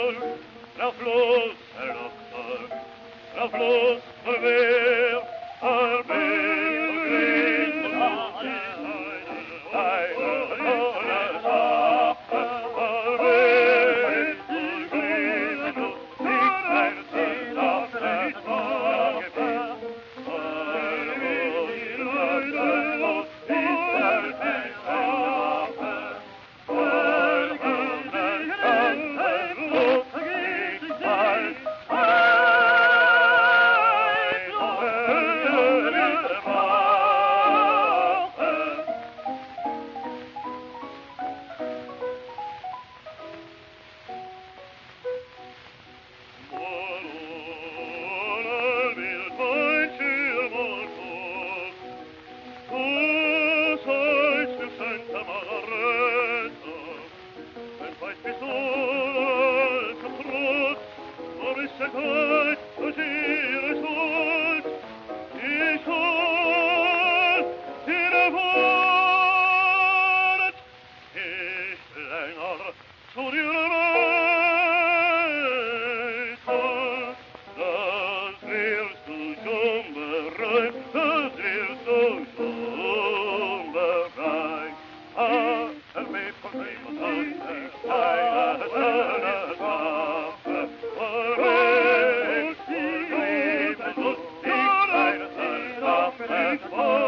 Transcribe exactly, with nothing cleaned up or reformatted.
la Fluss erlochter, la Fluss verwehr, Armee und Krieg und eine Sache, Armee und Krieg und nicht eine Sache, nicht Sache, Zeit, und ihre Schuld, ich hol ihre Wort, nicht länger zu dir weiter, das wirst du schon bereit, das wirst du schon bereit. Ah, ein Weg von Leben und Tod, eine schöne Sache, oh,